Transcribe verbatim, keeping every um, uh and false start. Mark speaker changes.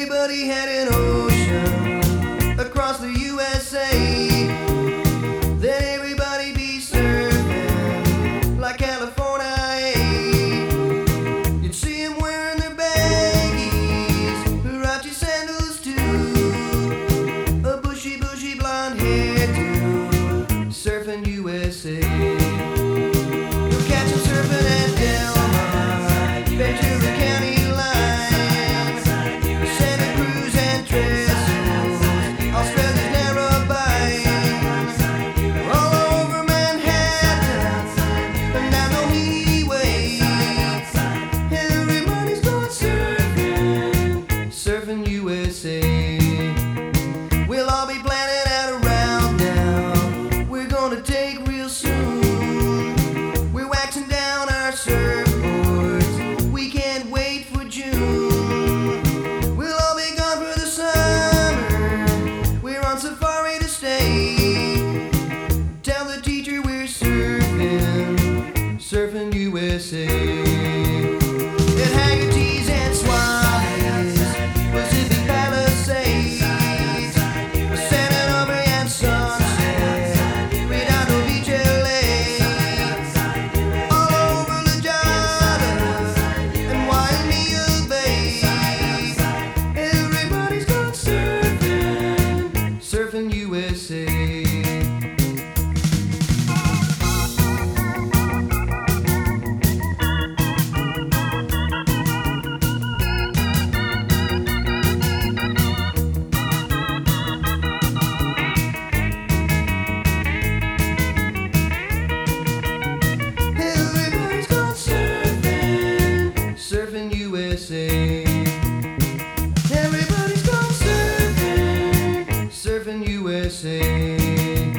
Speaker 1: Everybody had an ocean across the U S A. Then everybody be surfing like California. You'd see them wearing their baggies, Huarache sandals too, a bushy, bushy blonde hairdo, surfing U S A. You'll catch them surfing at Del Mar, Ventura County line, Santa Cruz and Trestle, Australia's Narrabeen, all over Manhattan, and down the Meany Way. Everybody's going surfing, surfing U S A. We'll all be planning out around now. We're gonna take real soon. We're waxing down our surfboards. We can't wait for June. We'll all be gone for the summer. We're on safari to stay. Tell the teacher we're surfing, surfing U S A. At Haggerty's and Swami's, Pacific Palisades, Santa Barbara and Sunset, Redondo Beach, L A, all over La Jolla and Waimea Bay. Everybody's gone surfing, surfing U S A. Everybody's gone surfing, surfing U S A. Everybody's gone surfing, surfing U S A.